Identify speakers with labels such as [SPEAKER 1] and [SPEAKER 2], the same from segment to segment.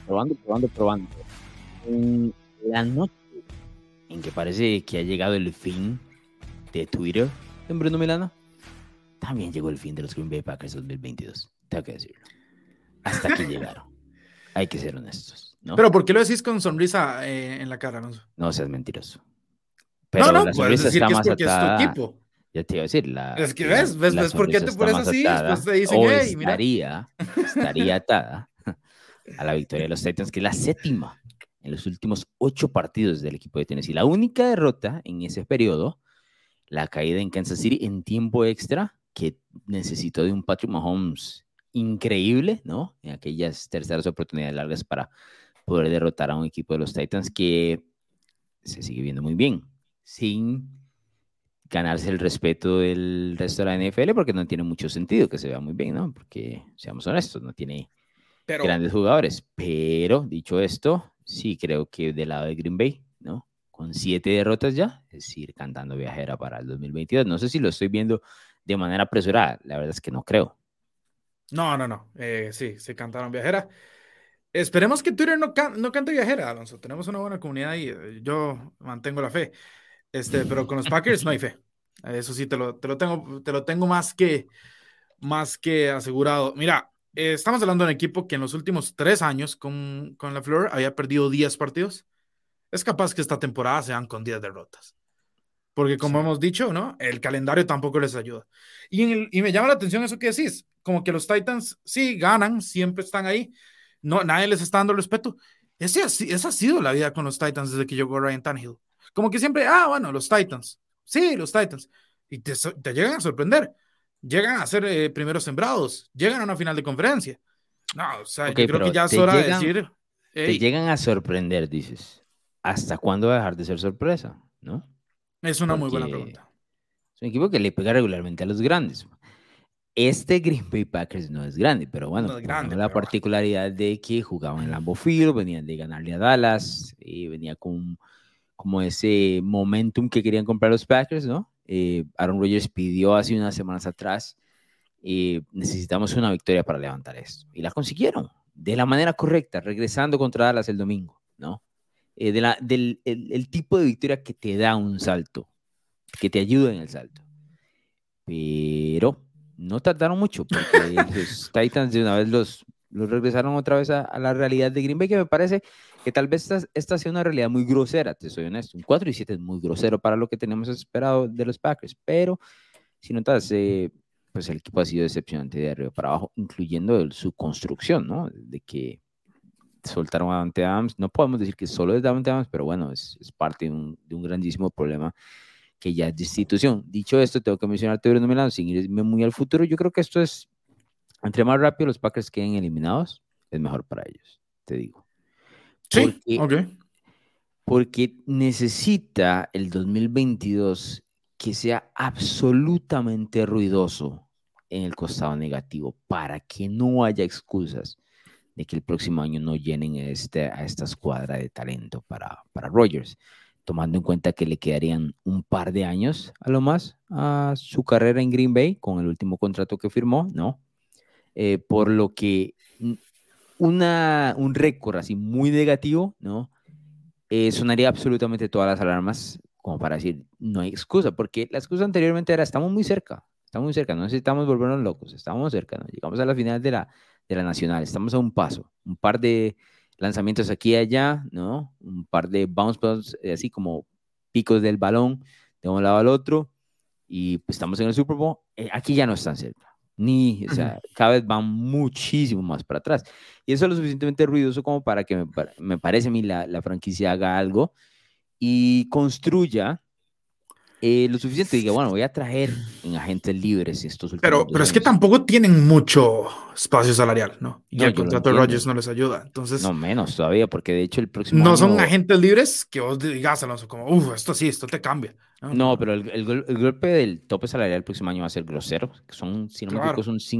[SPEAKER 1] probando. En la noche en que parece que ha llegado el fin de Twitter en Bruno Milano, también llegó el fin de los Green Bay Packers 2022. Tengo que decirlo. Hasta aquí llegaron. Hay que ser honestos, ¿no?
[SPEAKER 2] Pero ¿por qué lo decís con sonrisa en la cara, Alonso?
[SPEAKER 1] No seas mentiroso. Pero
[SPEAKER 2] no,
[SPEAKER 1] la
[SPEAKER 2] puedes
[SPEAKER 1] sonrisa
[SPEAKER 2] decir
[SPEAKER 1] está
[SPEAKER 2] que es
[SPEAKER 1] más
[SPEAKER 2] porque
[SPEAKER 1] atada.
[SPEAKER 2] es tu equipo.
[SPEAKER 1] Ya te iba a decir,
[SPEAKER 2] Es que ves por qué te pones así, después te dicen,
[SPEAKER 1] o
[SPEAKER 2] hey, mira.
[SPEAKER 1] estaría atada a la victoria de los Titans, que es la 7ª en los últimos 8 partidos del equipo de Tennessee. La única derrota en ese periodo, la caída en Kansas City en tiempo extra, que necesitó de un Patrick Mahomes increíble, ¿no? En aquellas terceras oportunidades largas para poder derrotar a un equipo de los Titans que se sigue viendo muy bien, sin ganarse el respeto del resto de la NFL, porque no tiene mucho sentido que se vea muy bien, ¿no? Porque, seamos honestos, no tiene grandes jugadores. Pero, dicho esto, sí creo que del lado de Green Bay, ¿no? Con 7 derrotas ya, es ir cantando viajera para el 2022. No sé si lo estoy viendo de manera apresurada, la verdad es que no creo.
[SPEAKER 2] No. Sí, se cantaron viajera. Esperemos que Twitter no cante viajera, Alonso. Tenemos una buena comunidad ahí. Yo mantengo la fe. Pero con los Packers no hay fe. Eso sí, te lo tengo más que asegurado. Mira, estamos hablando de un equipo que en los últimos 3 años con LaFleur había perdido 10 partidos. Es capaz que esta temporada sean con 10 derrotas. Porque como hemos dicho, ¿no? El calendario tampoco les ayuda. Y me llama la atención eso que decís. Como que los Titans sí ganan, siempre están ahí. No, nadie les está dando respeto. Esa ha sido la vida con los Titans desde que llegó Ryan Tannehill. Como que siempre, bueno, los Titans. Sí, los Titans. Y te llegan a sorprender. Llegan a ser primeros sembrados. Llegan a una final de conferencia. No, o sea,
[SPEAKER 1] Okay,
[SPEAKER 2] yo creo que
[SPEAKER 1] pero
[SPEAKER 2] ya es hora de decir...
[SPEAKER 1] Te llegan a sorprender, dices. ¿Hasta cuándo va a dejar de ser sorpresa? ¿No?
[SPEAKER 2] Es una muy buena pregunta.
[SPEAKER 1] Es un equipo que le pega regularmente a los grandes. Este Green Bay Packers no es grande, pero bueno,
[SPEAKER 2] no es grande,
[SPEAKER 1] la particularidad de que jugaban en Lambeau Field, venían de ganarle a Dallas, y venía con como ese momentum que querían comprar los Packers, ¿no? Aaron Rodgers pidió hace unas semanas atrás, necesitamos una victoria para levantar esto, y la consiguieron de la manera correcta, regresando contra Dallas el domingo, ¿no? El tipo de victoria que te da un salto, que te ayuda en el salto. Pero no tardaron mucho, porque los Titans de una vez los regresaron otra vez a la realidad de Green Bay, que me parece que tal vez esta sea una realidad muy grosera, te soy honesto. Un 4-7 es muy grosero para lo que tenemos esperado de los Packers, pero si notas, pues el equipo ha sido decepcionante de arriba para abajo, incluyendo su construcción, ¿no? De que soltaron a Davante Adams. No podemos decir que solo es Davante Adams, pero bueno, es parte de un grandísimo problema que ya es de institución. Dicho esto, tengo que mencionarte Bruno Milano, sin irme muy al futuro. Yo creo que esto es, entre más rápido los Packers queden eliminados, es mejor para ellos, te digo.
[SPEAKER 2] Sí, ok.
[SPEAKER 1] Porque necesita el 2022 que sea absolutamente ruidoso en el costado negativo para que no haya excusas de que el próximo año no llenen a esta escuadra de talento para Rodgers, tomando en cuenta que le quedarían un par de años a lo más a su carrera en Green Bay con el último contrato que firmó, ¿no? Por lo que un récord así muy negativo, ¿no? Sonaría absolutamente todas las alarmas como para decir, no hay excusa, porque la excusa anteriormente era, estamos muy cerca, no necesitamos volvernos locos, estamos cerca, ¿no? Llegamos a la final de la Nacional, estamos a un paso, un par de lanzamientos aquí y allá, ¿no? Un par de bounce balls, así como picos del balón de un lado al otro, y pues estamos en el Super Bowl, aquí ya no están cerca. O sea, cada vez van muchísimo más para atrás. Y eso es lo suficientemente ruidoso como para que me parece a mí la franquicia haga algo y construya lo suficiente. Diga, bueno, voy a traer en agentes libres estos últimos 2
[SPEAKER 2] Pero es que
[SPEAKER 1] años.
[SPEAKER 2] tampoco tienen mucho espacio salarial, ¿no? Y
[SPEAKER 1] No,
[SPEAKER 2] el
[SPEAKER 1] yo lo
[SPEAKER 2] contrato de
[SPEAKER 1] entiendo.
[SPEAKER 2] Rodgers no les ayuda. Entonces,
[SPEAKER 1] No, menos todavía, porque de hecho el próximo
[SPEAKER 2] no
[SPEAKER 1] año...
[SPEAKER 2] son agentes libres que vos digas, Alonso, como, esto sí, esto te cambia.
[SPEAKER 1] No, pero el golpe del tope salarial el próximo año va a ser grosero, que son, si no me equivoco,
[SPEAKER 2] Claro.
[SPEAKER 1] son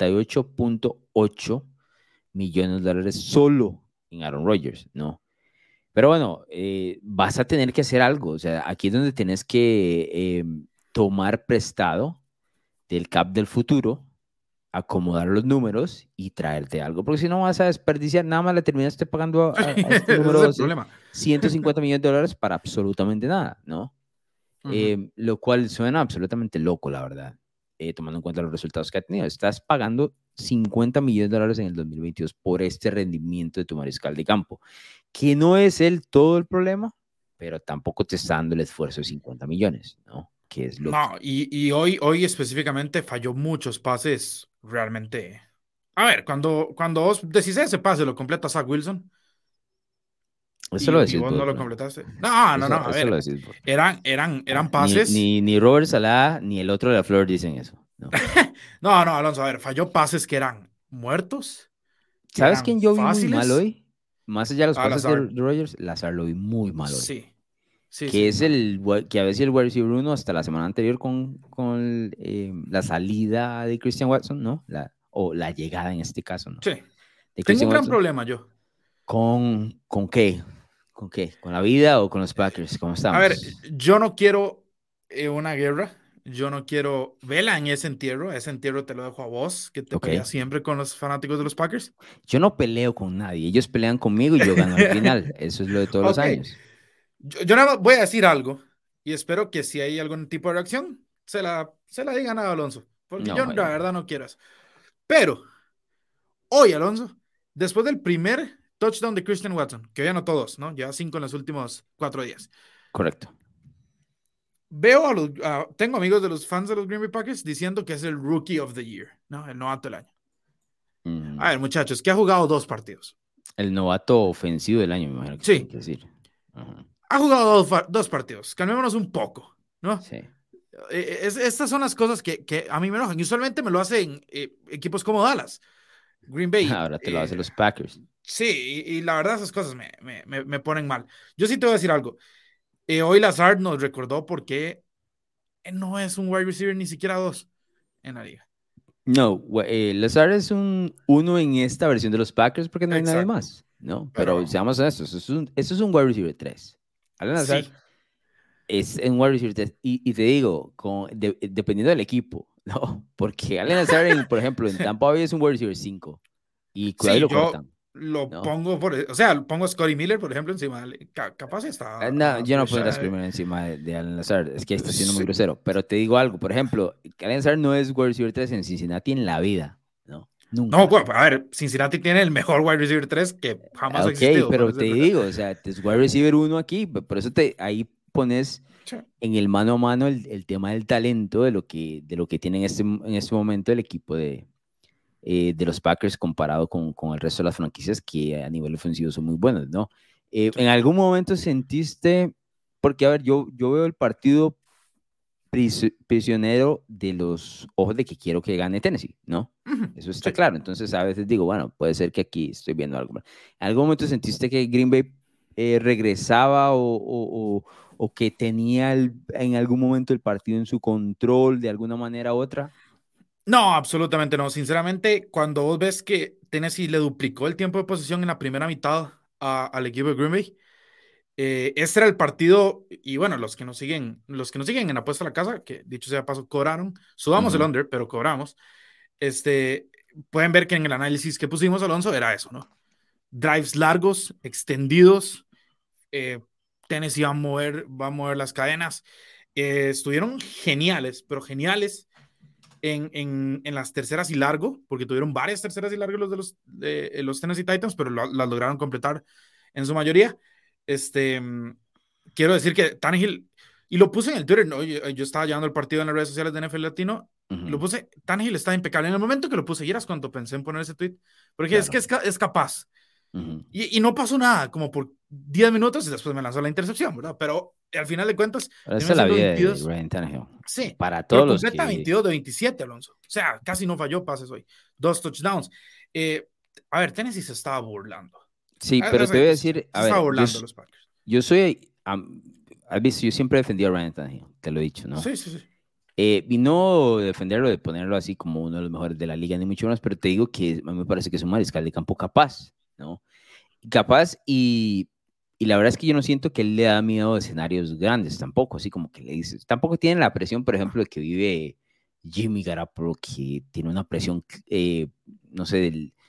[SPEAKER 1] 58.8 millones de dólares solo en Aaron Rodgers, ¿no? Pero bueno, vas a tener que hacer algo. O sea, aquí es donde tienes que tomar prestado del cap del futuro acomodar los números y traerte algo, porque si no vas a desperdiciar, nada más le terminaste pagando a este
[SPEAKER 2] Ese
[SPEAKER 1] número
[SPEAKER 2] es el
[SPEAKER 1] 12
[SPEAKER 2] problema.
[SPEAKER 1] 150 millones de dólares para absolutamente nada, ¿no?
[SPEAKER 2] Ujú.
[SPEAKER 1] Lo cual suena absolutamente loco, la verdad, tomando en cuenta los resultados que ha tenido. Estás pagando 50 millones de dólares en el 2022 por este rendimiento de tu mariscal de campo, que no es todo el problema, pero tampoco te está dando el esfuerzo de 50 millones, ¿no? Que es lo que...
[SPEAKER 2] No, y hoy específicamente falló muchos pases realmente. A ver, cuando vos decís ese pase, lo completa Zach Wilson
[SPEAKER 1] Eso lo
[SPEAKER 2] y
[SPEAKER 1] decís
[SPEAKER 2] vos
[SPEAKER 1] vos,
[SPEAKER 2] no lo
[SPEAKER 1] bro.
[SPEAKER 2] completaste. No, no, no, a
[SPEAKER 1] Eso lo
[SPEAKER 2] ver,
[SPEAKER 1] decís vos.
[SPEAKER 2] eran
[SPEAKER 1] Ni,
[SPEAKER 2] pases.
[SPEAKER 1] ni, ni Robert Salah ni el otro de la Flor dicen eso, ¿no?
[SPEAKER 2] No, no, Alonso, a ver, falló pases que eran muertos, que
[SPEAKER 1] ¿Sabes
[SPEAKER 2] eran
[SPEAKER 1] quién yo vi muy mal
[SPEAKER 2] fáciles.
[SPEAKER 1] hoy? Más allá de los
[SPEAKER 2] A
[SPEAKER 1] pases de
[SPEAKER 2] Lazard.
[SPEAKER 1] Rodgers, Lazar lo vi muy mal hoy.
[SPEAKER 2] Sí, sí,
[SPEAKER 1] Que
[SPEAKER 2] sí,
[SPEAKER 1] es
[SPEAKER 2] no.
[SPEAKER 1] que a veces el wide receiver uno hasta la semana anterior con la salida de Christian Watson, ¿no? O la llegada en este caso, ¿no?
[SPEAKER 2] Sí,
[SPEAKER 1] De
[SPEAKER 2] tengo un
[SPEAKER 1] Christian
[SPEAKER 2] gran
[SPEAKER 1] Watson.
[SPEAKER 2] problema yo.
[SPEAKER 1] ¿Con qué? ¿Con qué? ¿Con la vida o con los Packers? ¿Cómo
[SPEAKER 2] A ver,
[SPEAKER 1] estamos?
[SPEAKER 2] yo no quiero una guerra. Yo no quiero vela en ese entierro. Ese entierro te lo dejo a vos, que te
[SPEAKER 1] Ok.
[SPEAKER 2] peleas siempre con los fanáticos de los Packers.
[SPEAKER 1] Yo no peleo con nadie. Ellos pelean conmigo y yo gano al final. Eso es lo de todos los
[SPEAKER 2] Ok,
[SPEAKER 1] años.
[SPEAKER 2] yo nada más voy a decir algo y espero que si hay algún tipo de reacción, se la digan a Alonso, porque
[SPEAKER 1] No,
[SPEAKER 2] yo la
[SPEAKER 1] bueno.
[SPEAKER 2] verdad no quiero eso. Pero hoy, Alonso, después del primer touchdown de Christian Watson, que ya no todos, ¿no? Ya 5 en los últimos 4 días.
[SPEAKER 1] Correcto.
[SPEAKER 2] Tengo amigos de los fans de los Green Bay Packers diciendo que es el Rookie of the Year, ¿no? El novato del año. A
[SPEAKER 1] Mm.
[SPEAKER 2] ver, muchachos, que ha jugado 2 partidos.
[SPEAKER 1] El novato ofensivo del año, me imagino que quieren
[SPEAKER 2] Sí,
[SPEAKER 1] decir. Ajá.
[SPEAKER 2] ha jugado dos partidos. Calmémonos un poco, ¿no?
[SPEAKER 1] Sí.
[SPEAKER 2] Estas son las cosas que a mí me enojan. Y usualmente me lo hacen equipos como Dallas, Green Bay.
[SPEAKER 1] Ahora te lo hacen los Packers.
[SPEAKER 2] Sí, y la verdad esas cosas me ponen mal. Yo sí te voy a decir algo. Hoy Lazard nos recordó por qué no es un wide receiver ni siquiera dos en la liga.
[SPEAKER 1] No, Lazard es un uno en esta versión de los Packers porque no hay nadie
[SPEAKER 2] Exacto.
[SPEAKER 1] más, ¿no? Pero
[SPEAKER 2] Pero
[SPEAKER 1] seamos honestos, eso es un wide receiver 3. Alan Lazard
[SPEAKER 2] sí,
[SPEAKER 1] es un wide receiver 3. Y te digo, dependiendo del equipo, ¿no? Porque Alan Lazard, por ejemplo, en Tampa Bay es un wide receiver 5. Y cuidado y
[SPEAKER 2] sí,
[SPEAKER 1] lo
[SPEAKER 2] yo
[SPEAKER 1] cortan,
[SPEAKER 2] lo
[SPEAKER 1] ¿no?
[SPEAKER 2] pongo o sea, pongo a Scotty Miller, por ejemplo, encima. Capaz está
[SPEAKER 1] No,
[SPEAKER 2] a
[SPEAKER 1] yo no pondría a
[SPEAKER 2] Swisher.
[SPEAKER 1] Screamer encima de Alan Lazard, es que está siendo muy
[SPEAKER 2] Sí,
[SPEAKER 1] grosero. Pero te digo algo, por ejemplo, Alan Lazard no es wide receiver 3 en Cincinnati en la vida, ¿no?
[SPEAKER 2] no,
[SPEAKER 1] Nunca.
[SPEAKER 2] bueno, a ver, Cincinnati tiene el mejor wide receiver 3 que jamás ha
[SPEAKER 1] Ok,
[SPEAKER 2] existido,
[SPEAKER 1] pero
[SPEAKER 2] para
[SPEAKER 1] te
[SPEAKER 2] ser verdad.
[SPEAKER 1] digo, o sea, es wide receiver uno aquí, por eso ahí pones
[SPEAKER 2] Sí.
[SPEAKER 1] en el mano a mano el tema del talento de lo que tiene en este momento el equipo de los Packers comparado con el resto de las franquicias que a nivel ofensivo son muy buenos, ¿no?
[SPEAKER 2] Sí.
[SPEAKER 1] ¿En algún momento sentiste, porque a ver, yo veo el partido prisionero de los ojos de que quiero que gane Tennessee, ¿no?
[SPEAKER 2] Ujú,
[SPEAKER 1] Eso está
[SPEAKER 2] sí.
[SPEAKER 1] claro. Entonces a veces digo, bueno, puede ser que aquí estoy viendo algo. ¿En algún momento sentiste que Green Bay regresaba o que tenía en algún momento el partido en su control de alguna manera u otra?
[SPEAKER 2] No, absolutamente no. Sinceramente, cuando vos ves que Tennessee le duplicó el tiempo de posesión en la primera mitad al equipo de Green Bay, este era el partido, y bueno, los que nos siguen en Apuesta a la Casa, que dicho sea de paso, cobraron, sudamos el
[SPEAKER 1] Ujú.
[SPEAKER 2] under, pero cobramos, este, pueden ver que en el análisis que pusimos, Alonso, era eso, ¿no? Drives largos, extendidos, eh, Tennessee va a mover las cadenas, estuvieron geniales, pero geniales en las terceras y largo, porque tuvieron varias terceras y largo los Tennessee Titans, pero las lograron completar en su mayoría. Este, quiero decir que Tannehill, y lo puse en el Twitter, ¿no? Yo estaba llevando el partido en las redes sociales de NFL Latino, lo
[SPEAKER 1] Ujú.
[SPEAKER 2] puse, Tannehill está impecable. En el momento que lo puse, y eras cuando pensé en poner ese tweet, porque es
[SPEAKER 1] Claro.
[SPEAKER 2] que es capaz.
[SPEAKER 1] Ujú.
[SPEAKER 2] Y no pasó nada, como por 10 minutos y después me lanzó la intercepción, ¿verdad? Pero al final de cuentas,
[SPEAKER 1] Pero esa
[SPEAKER 2] terminó
[SPEAKER 1] es la
[SPEAKER 2] siendo
[SPEAKER 1] vida de
[SPEAKER 2] 22.
[SPEAKER 1] Ryan Tannehill.
[SPEAKER 2] Sí,
[SPEAKER 1] Para
[SPEAKER 2] pero
[SPEAKER 1] todos los
[SPEAKER 2] completa
[SPEAKER 1] que...
[SPEAKER 2] 22 de 27, Alonso. O sea, casi no falló pases hoy. 2 touchdowns. Eh, a ver, Tennessee se estaba burlando.
[SPEAKER 1] Sí, pero
[SPEAKER 2] Esa
[SPEAKER 1] te voy a
[SPEAKER 2] gente
[SPEAKER 1] decir,
[SPEAKER 2] se
[SPEAKER 1] a
[SPEAKER 2] estaba
[SPEAKER 1] ver,
[SPEAKER 2] burlando los Packers.
[SPEAKER 1] yo soy, has visto, yo siempre he defendido a Ryan Tannehill, te lo he dicho, ¿no?
[SPEAKER 2] Sí, sí, sí.
[SPEAKER 1] Y no defenderlo, de ponerlo así como uno de los mejores de la liga, ni mucho menos, pero te digo que a mí me parece que es un mariscal de campo capaz, ¿no? Capaz y la verdad es que yo no siento que él le da miedo a escenarios grandes tampoco, así como que le dices, tampoco tiene la presión, por ejemplo, de que vive Jimmy Garoppolo, que tiene una presión, no sé,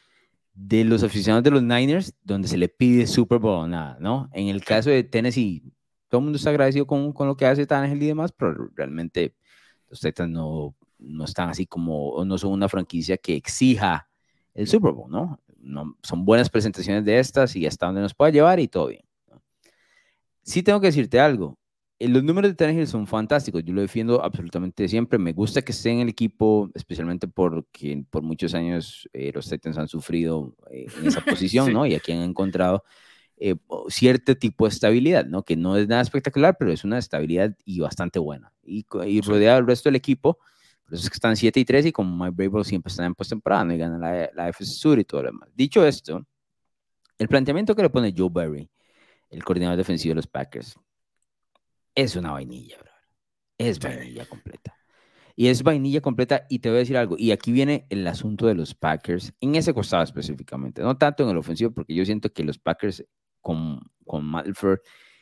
[SPEAKER 1] de los aficionados de los Niners, donde se le pide Super Bowl o nada, ¿no? En el
[SPEAKER 2] Sí.
[SPEAKER 1] caso de Tennessee, todo el mundo está agradecido con lo que hace Tannehill y demás, pero realmente los Titans no están así como, o no son una franquicia que exija el Super Bowl, ¿no? No son buenas presentaciones de estas y hasta donde nos pueda llevar y todo bien, ¿no? Sí tengo que decirte algo. Los números de Tannehill son fantásticos. Yo lo defiendo absolutamente siempre. Me gusta que esté en el equipo, especialmente porque por muchos años los Titans han sufrido en esa posición,
[SPEAKER 2] Sí.
[SPEAKER 1] ¿no? Y aquí han encontrado cierto tipo de estabilidad, ¿no? Que no es nada espectacular, pero es una estabilidad y bastante buena. Y
[SPEAKER 2] Sí.
[SPEAKER 1] rodeado del resto del equipo, por eso es que están 7-3 y como Mike Vrabel siempre están en postemporada y ganan la AFC Sur y todo lo demás. Dicho esto, el planteamiento que le pone Joe Barry, el coordinador defensivo de los Packers, es una vainilla, bro. Es
[SPEAKER 2] Sí.
[SPEAKER 1] vainilla completa. Y es vainilla completa, y te voy a decir algo, y aquí viene el asunto de los Packers, en ese costado específicamente, no tanto en el ofensivo, porque yo siento que los Packers con Matt LaFleur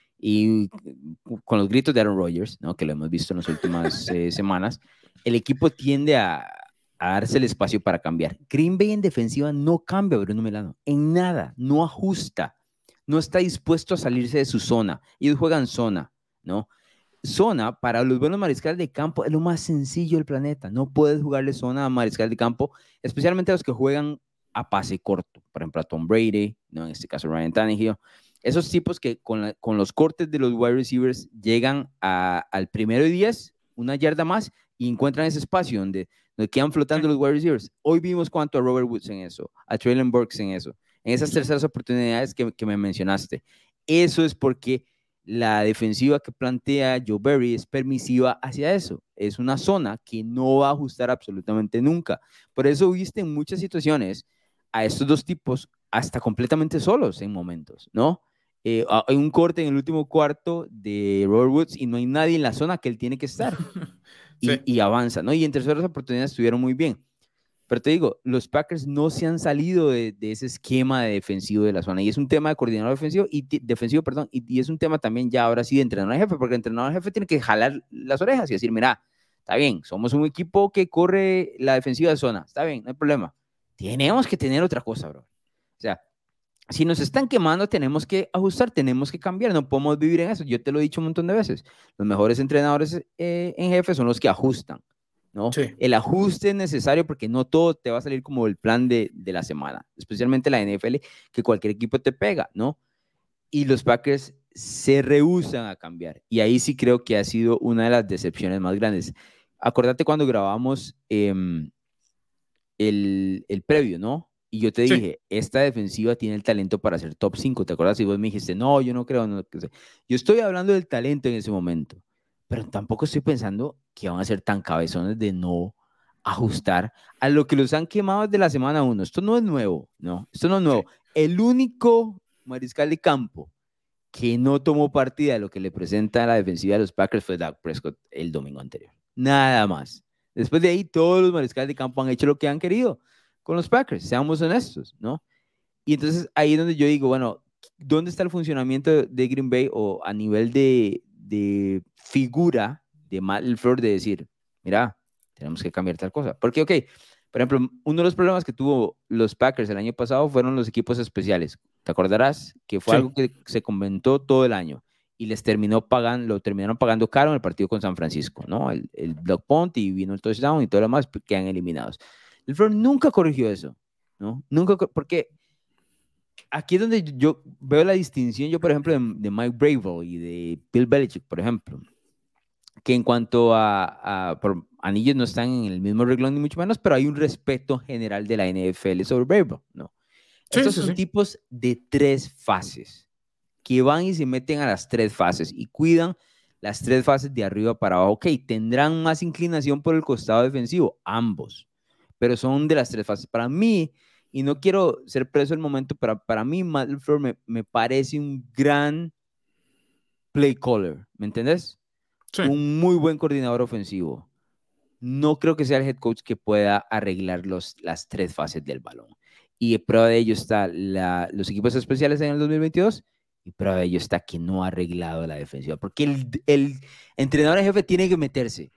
[SPEAKER 1] y con los gritos de Aaron Rodgers, ¿no? Que lo hemos visto en las últimas semanas, el equipo tiende a darse el espacio para cambiar. Green Bay en defensiva no cambia, Bruno Milano, en nada, no ajusta, no está dispuesto a salirse de su zona. Ellos juegan zona, ¿no? Zona para los buenos mariscales de campo es lo más sencillo del planeta. No puedes jugarle zona a mariscal de campo, especialmente a los que juegan a pase corto. Por ejemplo, a Tom Brady, ¿no? En este caso Ryan Tannehill. Esos tipos que con los cortes de los wide receivers llegan al primero y 10, una yarda más, y encuentran ese espacio donde quedan flotando
[SPEAKER 2] Sí.
[SPEAKER 1] los wide receivers. Hoy vimos cuánto a Robert Woods en eso, a Traylon Burks en eso, en esas
[SPEAKER 2] Sí.
[SPEAKER 1] terceras oportunidades que me mencionaste. Eso es porque la defensiva que plantea Joe Barry es permisiva hacia eso. Es una zona que no va a ajustar absolutamente nunca. Por eso viste en muchas situaciones a estos dos tipos hasta completamente solos en momentos, ¿no? Hay un corte en el último cuarto de Robert Woods y no hay nadie en la zona que él tiene que estar
[SPEAKER 2] Sí.
[SPEAKER 1] y avanza, ¿no? Y en terceras oportunidades estuvieron muy bien. Pero te digo, los Packers no se han salido de ese esquema de defensivo de la zona. Y es un tema de coordinador defensivo defensivo, perdón, y es un tema también ya ahora sí de entrenador jefe, porque el entrenador jefe tiene que jalar las orejas y decir, mira, está bien, somos un equipo que corre la defensiva de zona, está bien, no hay problema. Tenemos que tener otra cosa, bro. O sea, si nos están quemando, tenemos que ajustar, tenemos que cambiar, no podemos vivir en eso. Yo te lo he dicho un montón de veces. Los mejores entrenadores en jefe son los que ajustan, ¿no?
[SPEAKER 2] Sí.
[SPEAKER 1] El ajuste es necesario porque no todo te va a salir como el plan de la semana, especialmente la NFL, que cualquier equipo te pega, ¿no? Y los Packers se rehúsan a cambiar. Y ahí sí creo que ha sido una de las decepciones más grandes. Acordate cuando grabamos el previo, ¿no? Y yo te
[SPEAKER 2] Sí.
[SPEAKER 1] dije, esta defensiva tiene el talento para ser top 5. ¿Te acuerdas? Y vos me dijiste, no, yo no creo. No, yo estoy hablando del talento en ese momento, pero tampoco estoy pensando que van a ser tan cabezones de no ajustar a lo que los han quemado desde la semana 1. Esto no es nuevo, ¿no? Esto no es
[SPEAKER 2] Sí.
[SPEAKER 1] nuevo. El único mariscal de campo que no tomó partida de lo que le presenta la defensiva de los Packers fue Dak Prescott el domingo anterior. Nada más. Después de ahí, todos los mariscales de campo han hecho lo que han querido con los Packers, seamos honestos, ¿no? Y entonces ahí es donde yo digo, bueno, ¿dónde está el funcionamiento de Green Bay o a nivel de figura de Matt LaFleur de decir, mira, tenemos que cambiar tal cosa? Porque, ok, por ejemplo, uno de los problemas que tuvo los Packers el año pasado fueron los equipos especiales. ¿Te acordarás? Que fue algo
[SPEAKER 2] Sí.
[SPEAKER 1] que se comentó todo el año y les terminó pagando, lo terminaron pagando caro en el partido con San Francisco, ¿no? El block punt y vino el touchdown y todo lo demás quedan eliminados. LaFleur nunca corrigió eso, ¿no? Nunca, porque aquí es donde yo veo la distinción, yo por ejemplo, de Mike Vrabel y de Bill Belichick, por ejemplo, que en cuanto por anillos no están en el mismo reglón ni mucho menos, pero hay un respeto general de la NFL sobre Vrabel, ¿no?
[SPEAKER 2] Sí.
[SPEAKER 1] Estos
[SPEAKER 2] Sí.
[SPEAKER 1] son
[SPEAKER 2] Sí.
[SPEAKER 1] tipos de 3 fases, que van y se meten a las 3 fases y cuidan las 3 fases de arriba para abajo. Ok, tendrán más inclinación por el costado defensivo, ambos, pero son de las 3 fases. Para mí, y no quiero ser preso el momento, pero para mí Matt LaFleur me parece un gran play caller, ¿me entendés?
[SPEAKER 2] Sí.
[SPEAKER 1] Un muy buen coordinador ofensivo. No creo que sea el head coach que pueda arreglar las 3 fases del balón. Y prueba de ello está los equipos especiales en el 2022 y prueba de ello está que no ha arreglado la defensiva. Porque el entrenador en jefe tiene que meterse.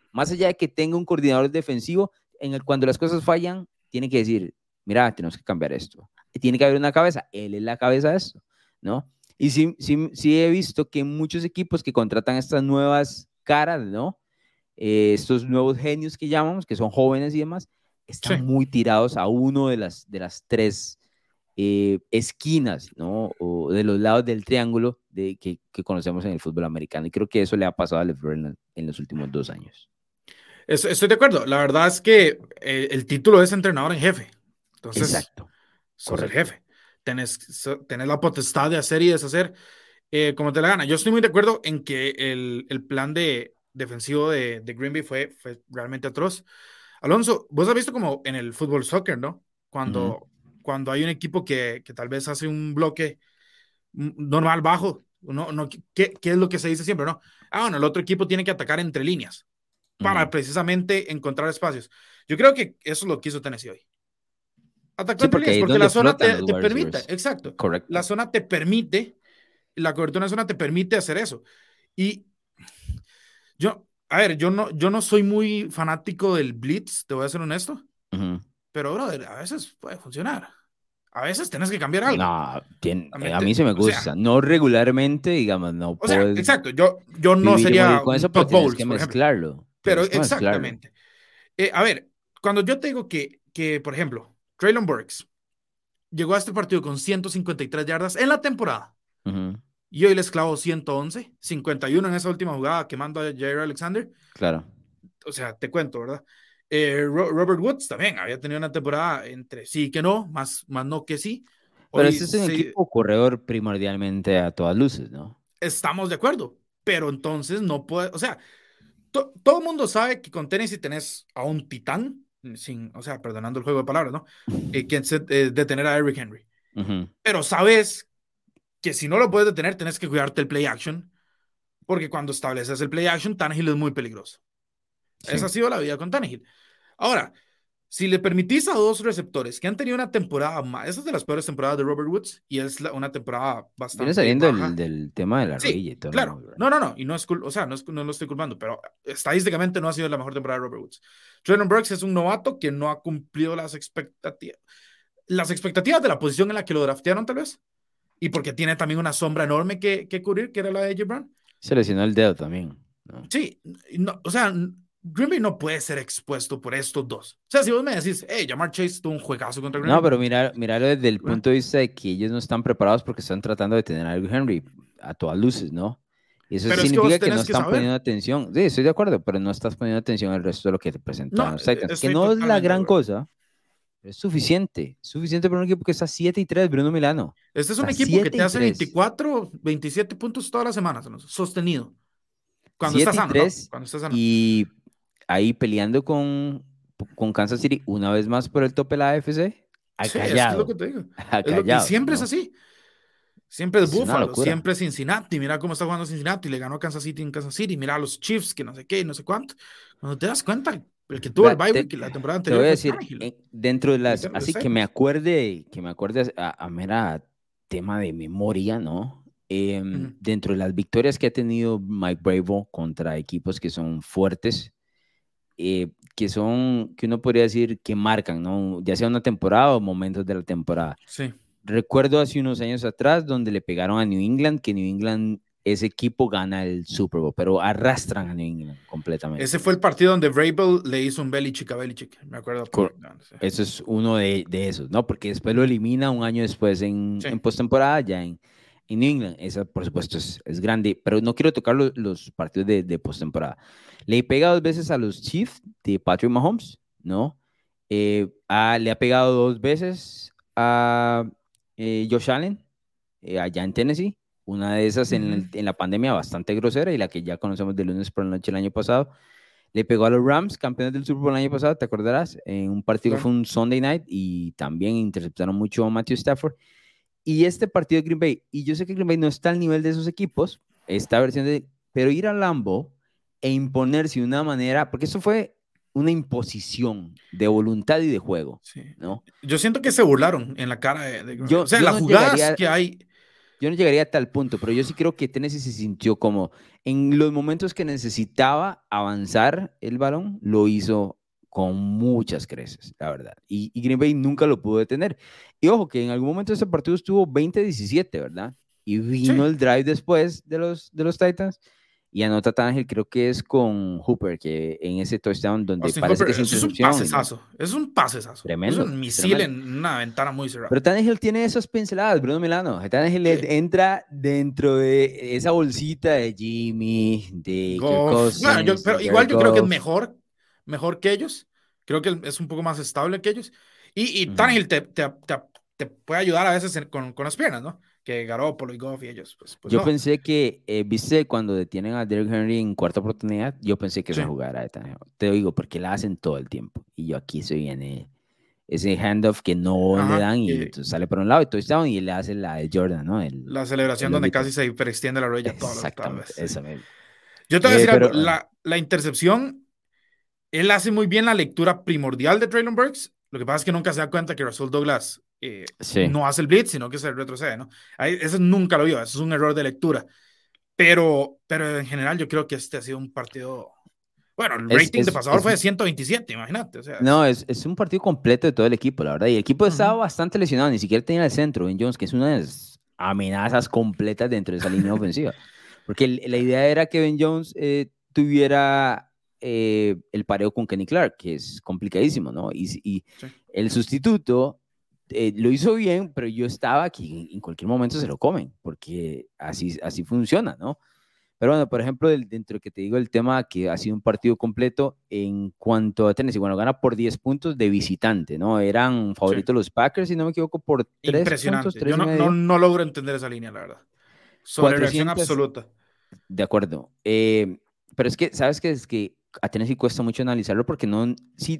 [SPEAKER 1] Más allá de que tenga un coordinador defensivo, cuando las cosas fallan, tiene que decir, mira, tenemos que cambiar esto. Tiene que haber una cabeza, él es la cabeza de esto, ¿no? Y sí he visto que muchos equipos que contratan estas nuevas caras, ¿no? Estos nuevos genios que llamamos, que son jóvenes y demás,
[SPEAKER 2] Sí.
[SPEAKER 1] están muy tirados a uno de las tres esquinas, ¿no? O de los lados del triángulo que conocemos en el fútbol americano. Y creo que eso le ha pasado a LeFleur en los últimos 2 años.
[SPEAKER 2] Estoy de acuerdo. La verdad es que el título es entrenador en jefe. Entonces,
[SPEAKER 1] Exacto,
[SPEAKER 2] sos el
[SPEAKER 1] correcto.
[SPEAKER 2] jefe. Tenés la potestad de hacer y deshacer como te la gana. Yo estoy muy de acuerdo en que el plan defensivo de Green Bay fue realmente atroz. Alonso, vos has visto como en el fútbol soccer, ¿no?
[SPEAKER 1] Ujú,
[SPEAKER 2] Cuando hay un equipo que tal vez hace un bloque normal bajo, ¿qué es lo que se dice siempre, no? Bueno, el otro equipo tiene que atacar entre líneas para
[SPEAKER 1] ujú.
[SPEAKER 2] precisamente encontrar espacios. Yo creo que eso es lo que hizo Tennessee hoy. Atacó
[SPEAKER 1] Sí,
[SPEAKER 2] entre
[SPEAKER 1] porque
[SPEAKER 2] líneas,
[SPEAKER 1] ahí es
[SPEAKER 2] porque
[SPEAKER 1] donde
[SPEAKER 2] la zona
[SPEAKER 1] flotan los
[SPEAKER 2] te
[SPEAKER 1] wide
[SPEAKER 2] permite,
[SPEAKER 1] receivers.
[SPEAKER 2] exacto, la
[SPEAKER 1] Correcto.
[SPEAKER 2] zona te permite, la cobertura en zona te permite hacer eso. Y yo no soy muy fanático del blitz, te voy a ser honesto,
[SPEAKER 1] Ujú.
[SPEAKER 2] pero brother, a veces puede funcionar. A veces tenés que cambiar algo.
[SPEAKER 1] No, a mí
[SPEAKER 2] Realmente,
[SPEAKER 1] se me
[SPEAKER 2] o sea,
[SPEAKER 1] gusta. No regularmente, digamos, no puedes
[SPEAKER 2] exacto, yo no
[SPEAKER 1] vivir y morir
[SPEAKER 2] sería
[SPEAKER 1] con eso,
[SPEAKER 2] un
[SPEAKER 1] pero
[SPEAKER 2] Todd
[SPEAKER 1] tienes que
[SPEAKER 2] Bowles, por ejemplo,
[SPEAKER 1] mezclarlo.
[SPEAKER 2] pero
[SPEAKER 1] Tienes que mezclarlo.
[SPEAKER 2] exactamente. A ver, cuando yo te digo que por ejemplo, Traylon Burks llegó a este partido con 153 yardas en la temporada
[SPEAKER 1] Ujú,
[SPEAKER 2] y hoy les clavó 111, 51 en esa última jugada quemando a Jair Alexander.
[SPEAKER 1] claro.
[SPEAKER 2] O sea, te cuento, ¿verdad? Robert Woods también había tenido una temporada entre sí y que no, más no que sí.
[SPEAKER 1] Pero
[SPEAKER 2] Hoy
[SPEAKER 1] este es un
[SPEAKER 2] sí
[SPEAKER 1] equipo corredor primordialmente a todas luces, ¿no?
[SPEAKER 2] estamos de acuerdo, pero entonces no puede, o sea, todo el mundo sabe que con Tennessee tenés a un titán, o sea, perdonando el juego de palabras, ¿no? Detener a Eric Henry.
[SPEAKER 1] Ujú,
[SPEAKER 2] Pero sabes que si no lo puedes detener, tenés que cuidarte el play action, porque cuando estableces el play action, Tannehill es muy peligroso.
[SPEAKER 1] sí.
[SPEAKER 2] Esa ha sido la vida con Tannehill. Ahora, si le permitís a dos receptores que han tenido una temporada más, esa es de las peores temporadas de Robert Woods y es una temporada
[SPEAKER 1] Viene
[SPEAKER 2] bastante
[SPEAKER 1] saliendo
[SPEAKER 2] baja.
[SPEAKER 1] del tema de la
[SPEAKER 2] Sí,
[SPEAKER 1] rodilla y todo el
[SPEAKER 2] claro.
[SPEAKER 1] rollo, ¿verdad?
[SPEAKER 2] No. Y no es o sea, no lo estoy culpando, pero estadísticamente no ha sido la mejor temporada de Robert Woods. Traylon Burks es un novato que no ha cumplido las expectativas de la posición en la que lo draftearon, tal vez. Y porque tiene también una sombra enorme que cubrir, que era la de AJ Brown.
[SPEAKER 1] Se lesionó el dedo también, ¿no?
[SPEAKER 2] Sí, no, o sea, Green Bay no puede ser expuesto por estos dos. O sea, si vos me decís, hey, Jamar Chase tuvo un juegazo contra
[SPEAKER 1] No,
[SPEAKER 2] Green
[SPEAKER 1] pero
[SPEAKER 2] Bay.
[SPEAKER 1] míralo desde el
[SPEAKER 2] Bueno,
[SPEAKER 1] punto de vista de que ellos no están preparados porque están tratando de tener a Eric Henry a todas luces, ¿no? Y eso
[SPEAKER 2] pero es que vos
[SPEAKER 1] significa que no
[SPEAKER 2] tenés que
[SPEAKER 1] están poniendo
[SPEAKER 2] saber.
[SPEAKER 1] atención. Sí, estoy de acuerdo, pero no estás poniendo atención al resto de lo que te presentan
[SPEAKER 2] No,
[SPEAKER 1] los Titans, que
[SPEAKER 2] estoy
[SPEAKER 1] no es la
[SPEAKER 2] totalmente de
[SPEAKER 1] gran
[SPEAKER 2] acuerdo.
[SPEAKER 1] cosa, pero es suficiente. Suficiente para un equipo que está 7-3, Bruno Milano.
[SPEAKER 2] Este es un
[SPEAKER 1] Está
[SPEAKER 2] equipo que
[SPEAKER 1] siete
[SPEAKER 2] te
[SPEAKER 1] y
[SPEAKER 2] hace
[SPEAKER 1] tres,
[SPEAKER 2] 24, 27 puntos todas las semanas, ¿no? Sostenido. Cuando está
[SPEAKER 1] 7 y
[SPEAKER 2] sano, ¿no?
[SPEAKER 1] 3
[SPEAKER 2] Cuando está sano.
[SPEAKER 1] y ahí peleando con Kansas City una vez más por el tope de la AFC,
[SPEAKER 2] Sí, es que es lo que
[SPEAKER 1] callado,
[SPEAKER 2] te digo. Y
[SPEAKER 1] callados,
[SPEAKER 2] siempre es
[SPEAKER 1] ¿no?
[SPEAKER 2] así. Siempre es
[SPEAKER 1] Es una
[SPEAKER 2] Buffalo,
[SPEAKER 1] locura.
[SPEAKER 2] siempre es Cincinnati. Mira cómo está jugando Cincinnati. Le ganó a Kansas City en Kansas City. Mira a los Chiefs, que no sé qué, no sé cuánto. Cuando te das cuenta, el que tuvo el
[SPEAKER 1] Vea,
[SPEAKER 2] bye week la temporada
[SPEAKER 1] te voy
[SPEAKER 2] anterior
[SPEAKER 1] a
[SPEAKER 2] fue
[SPEAKER 1] decir,
[SPEAKER 2] Tannehill.
[SPEAKER 1] dentro de las,
[SPEAKER 2] Los
[SPEAKER 1] así
[SPEAKER 2] Titans.
[SPEAKER 1] que me acuerde a mera tema de memoria, ¿no?
[SPEAKER 2] Ujú.
[SPEAKER 1] Dentro de las victorias que ha tenido Mike Bravo contra equipos que son fuertes, que uno podría decir que marcan, ¿no? Ya sea una temporada o momentos de la temporada.
[SPEAKER 2] Sí.
[SPEAKER 1] Recuerdo hace unos años atrás donde le pegaron a New England, que New England, ese equipo gana el Super Bowl, pero arrastran a New England
[SPEAKER 2] Ese
[SPEAKER 1] completamente.
[SPEAKER 2] fue el partido donde Vrabel le hizo un Belichick a Belichick. Me acuerdo
[SPEAKER 1] Cor-
[SPEAKER 2] perfectamente. Sí.
[SPEAKER 1] Eso es uno de esos, ¿no? Porque después lo
[SPEAKER 2] Ujú.
[SPEAKER 1] elimina un año después en
[SPEAKER 2] Sí.
[SPEAKER 1] postemporada, ya en New England. Esa, por supuesto, es grande, pero no quiero tocar los partidos de postemporada. Le pega 2 veces a los Chiefs de Patrick Mahomes, ¿no? Le ha pegado 2 veces a Josh Allen, allá en Tennessee. Una de esas
[SPEAKER 2] Ujú.
[SPEAKER 1] en la pandemia bastante grosera y la que ya conocemos de lunes por la noche el año pasado. Le pegó a los Rams, campeones del Super Bowl el año pasado, ¿te acordarás? En un partido que fue
[SPEAKER 2] Claro.
[SPEAKER 1] un Sunday night y también interceptaron mucho a Matthew Stafford. Y este partido de Green Bay, y yo sé que Green Bay no está al nivel de esos equipos, esta versión pero ir a Lambeau e imponerse de una manera, porque eso fue una imposición de voluntad y de juego,
[SPEAKER 2] Sí.
[SPEAKER 1] ¿no?
[SPEAKER 2] Yo siento que se burlaron en la cara de Green Bay. O
[SPEAKER 1] Yo,
[SPEAKER 2] sea,
[SPEAKER 1] yo
[SPEAKER 2] las
[SPEAKER 1] no
[SPEAKER 2] jugadas
[SPEAKER 1] llegaría,
[SPEAKER 2] que hay.
[SPEAKER 1] yo no llegaría a tal punto, pero yo sí creo que Tennessee se sintió como en los momentos que necesitaba avanzar el balón, lo hizo con muchas creces, la verdad. Y Green Bay nunca lo pudo detener. Y ojo, que en algún momento ese partido estuvo 20-17, ¿verdad? Y vino
[SPEAKER 2] Sí.
[SPEAKER 1] el drive después de los Titans y anota Tannehill, creo que es con Hooper, que en ese touchdown donde
[SPEAKER 2] Austin
[SPEAKER 1] parece
[SPEAKER 2] Hooper,
[SPEAKER 1] que es
[SPEAKER 2] eso es un
[SPEAKER 1] intercepción y no,
[SPEAKER 2] pasesazo. Es un pasesazo. Es
[SPEAKER 1] tremendo,
[SPEAKER 2] un misil
[SPEAKER 1] tremendo.
[SPEAKER 2] en una ventana muy cerrada.
[SPEAKER 1] Pero Tannehill tiene esas pinceladas, Bruno Milano. Tannehill
[SPEAKER 2] Sí.
[SPEAKER 1] entra dentro de esa bolsita de Jimmy, de Kirk
[SPEAKER 2] Goff. Bueno,
[SPEAKER 1] Cousins, de
[SPEAKER 2] pero igual
[SPEAKER 1] Jared
[SPEAKER 2] yo creo que es
[SPEAKER 1] Goff.
[SPEAKER 2] mejor que ellos. Creo que es un poco más estable que ellos. Y
[SPEAKER 1] Ujú.
[SPEAKER 2] Tannehill te puede ayudar a veces con las piernas, ¿no? Que Garoppolo y Goff y ellos, pues
[SPEAKER 1] Yo
[SPEAKER 2] no.
[SPEAKER 1] pensé que, viste, cuando detienen a Derrick Henry en cuarta oportunidad, yo pensé que
[SPEAKER 2] Sí.
[SPEAKER 1] esa jugada era de Tannehill. Te digo, porque la hacen todo el tiempo. Y yo aquí se viene ese handoff que no le
[SPEAKER 2] Ajá.
[SPEAKER 1] dan y
[SPEAKER 2] Y
[SPEAKER 1] entonces sale por un lado y touchdown y le hace la de Jordan, ¿no?
[SPEAKER 2] la
[SPEAKER 1] El
[SPEAKER 2] celebración donde
[SPEAKER 1] lobito.
[SPEAKER 2] casi se hiperextiende la rodilla todas las
[SPEAKER 1] Exactamente,
[SPEAKER 2] veces. Sí.
[SPEAKER 1] eso mismo.
[SPEAKER 2] Yo te voy a decir algo.
[SPEAKER 1] Pero
[SPEAKER 2] La intercepción, él hace muy bien la lectura primordial de Traylon Burks. Lo que pasa es que nunca se da cuenta que Russell Douglas
[SPEAKER 1] sí.
[SPEAKER 2] no hace el blitz, sino que se retrocede, ¿no? Eso nunca lo vio, eso es un error de lectura. Pero en general yo creo que este ha sido un partido. Bueno, el
[SPEAKER 1] Es,
[SPEAKER 2] rating de
[SPEAKER 1] es,
[SPEAKER 2] pasador
[SPEAKER 1] es
[SPEAKER 2] fue de 127, imagínate. O sea,
[SPEAKER 1] No, es un partido completo de todo el equipo, la verdad. Y el equipo estaba
[SPEAKER 2] ujú.
[SPEAKER 1] bastante lesionado, ni siquiera tenía el centro, Ben Jones, que es una de las amenazas completas dentro de esa línea ofensiva. Porque la idea era que Ben Jones tuviera el pareo con Kenny Clark, que es complicadísimo, ¿no? Y
[SPEAKER 2] Sí.
[SPEAKER 1] el sustituto lo hizo bien, pero yo estaba aquí, en cualquier momento se lo comen, porque así funciona, ¿no? Pero bueno, por ejemplo, dentro de que te digo el tema que ha sido un partido completo en cuanto a Tennessee, bueno, gana por 10 puntos de visitante, ¿no? Eran
[SPEAKER 2] Sí.
[SPEAKER 1] favoritos los Packers, si no me equivoco, por 3 puntos,
[SPEAKER 2] Impresionante. Yo
[SPEAKER 1] 3 y
[SPEAKER 2] no
[SPEAKER 1] medio,
[SPEAKER 2] logro entender esa línea, la verdad. Sobre reacción
[SPEAKER 1] 400,
[SPEAKER 2] absoluta.
[SPEAKER 1] de acuerdo. Pero es que, ¿sabes qué? Es que a Tennessee cuesta mucho analizarlo porque no,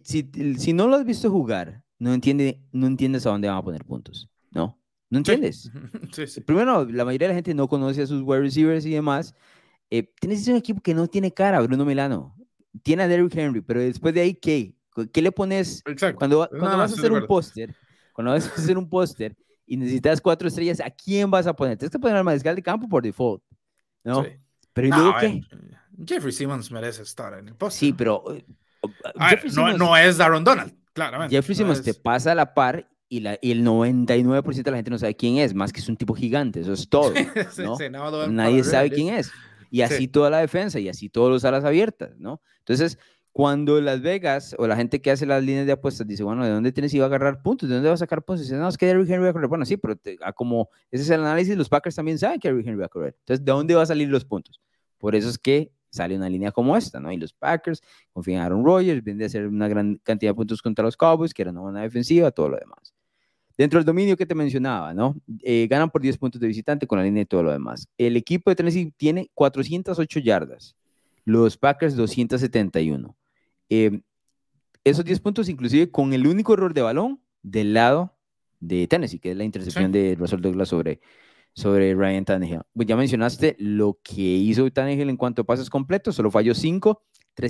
[SPEAKER 1] si no lo has visto jugar, no entiendes a dónde van a poner puntos, ¿no? No
[SPEAKER 2] Sí.
[SPEAKER 1] entiendes.
[SPEAKER 2] Sí, sí.
[SPEAKER 1] Primero, la mayoría de la gente no conoce a sus wide receivers y demás. Tennessee es un equipo que no tiene cara, Bruno Milano. Tiene a Derrick Henry, pero después de ahí, ¿qué? ¿Qué le pones
[SPEAKER 2] Exacto.
[SPEAKER 1] cuando
[SPEAKER 2] No,
[SPEAKER 1] vas a
[SPEAKER 2] estoy de
[SPEAKER 1] hacer un
[SPEAKER 2] acuerdo.
[SPEAKER 1] póster? Cuando vas a hacer un póster y necesitas 4 estrellas, ¿a quién vas a poner? Tienes que poner al mariscal de campo por default,
[SPEAKER 2] Sí.
[SPEAKER 1] ¿no? Pero ¿y
[SPEAKER 2] No,
[SPEAKER 1] luego
[SPEAKER 2] a ver,
[SPEAKER 1] qué?
[SPEAKER 2] Jeffrey Simmons merece estar en el póster,
[SPEAKER 1] Sí,
[SPEAKER 2] ¿no?
[SPEAKER 1] pero
[SPEAKER 2] A ver,
[SPEAKER 1] Jeffrey Simmons,
[SPEAKER 2] no es Darren Donald, claramente.
[SPEAKER 1] Jeffrey
[SPEAKER 2] No
[SPEAKER 1] Simmons te
[SPEAKER 2] es.
[SPEAKER 1] pasa a la par y el 99% de la gente no sabe quién es, más que es un tipo gigante, eso es todo,
[SPEAKER 2] Sí,
[SPEAKER 1] ¿no?
[SPEAKER 2] sí, nada más lo
[SPEAKER 1] Pero
[SPEAKER 2] ven para
[SPEAKER 1] nadie
[SPEAKER 2] arriba y
[SPEAKER 1] sabe quién
[SPEAKER 2] listo.
[SPEAKER 1] es. Y
[SPEAKER 2] Sí.
[SPEAKER 1] así toda la defensa y así todos los alas abiertas, ¿no? Entonces, cuando Las Vegas o la gente que hace las líneas de apuestas dice, bueno, ¿de dónde tienes iba a agarrar puntos? ¿De dónde va a sacar puntos? Dice, no, es que Derrick Henry va a correr. Bueno, sí, pero como ese es el análisis, los Packers también saben que Derrick Henry va a correr. Entonces, ¿de dónde va a salir los puntos? Por eso es que sale una línea como esta, ¿no? Y los Packers confían en Aaron Rodgers, vienen de hacer una gran cantidad de puntos contra los Cowboys, que era una buena defensiva, todo lo demás. Dentro del dominio que te mencionaba, ¿no? Ganan por 10 puntos de visitante con la línea y todo lo demás. El equipo de Tennessee tiene 408 yardas, los Packers 271. Eh, Esos 10 puntos, inclusive con el único error de balón del lado de Tennessee, que es la
[SPEAKER 2] Sí.
[SPEAKER 1] intercepción de Russell Douglas sobre Ryan Tannehill. Pues ya mencionaste lo que hizo Tannehill en cuanto a pases completos, solo falló 5,